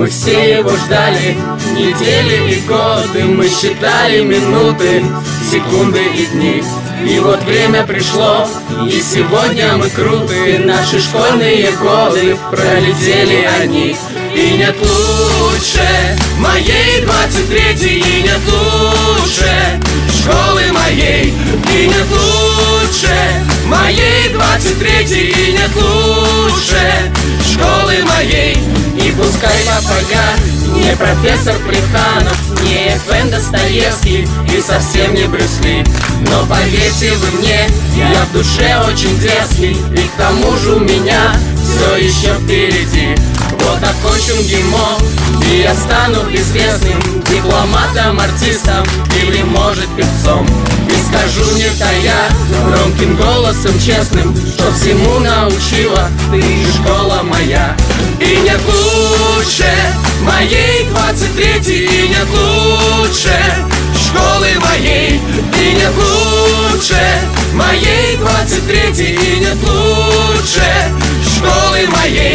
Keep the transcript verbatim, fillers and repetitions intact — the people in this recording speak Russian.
Мы все его ждали недели и годы. Мы считали минуты, секунды и дни. И вот время пришло, и сегодня мы круты. Наши школьные годы пролетели они. И нет лучше моей двадцать третьей, и нет лучше школы моей. И нет лучше моей двадцать третьей, и нет лучше школы моей. И пускай попугай не профессор Плеханов, не эф эм Достоевский и совсем не Брюс Ли. Но поверьте вы мне, я в душе очень дерзкий, и к тому же у меня все еще впереди. Вот окончу ГИМО, и я стану известным дипломатом, артистом или, может, певцом. И скажу, не тая, громким голосом честным, что всему научила ты, школа моя. И нет лучше моей двадцать третьей, и нет лучше школы моей. И нет лучше моей двадцать третьей, и нет лучше школы моей.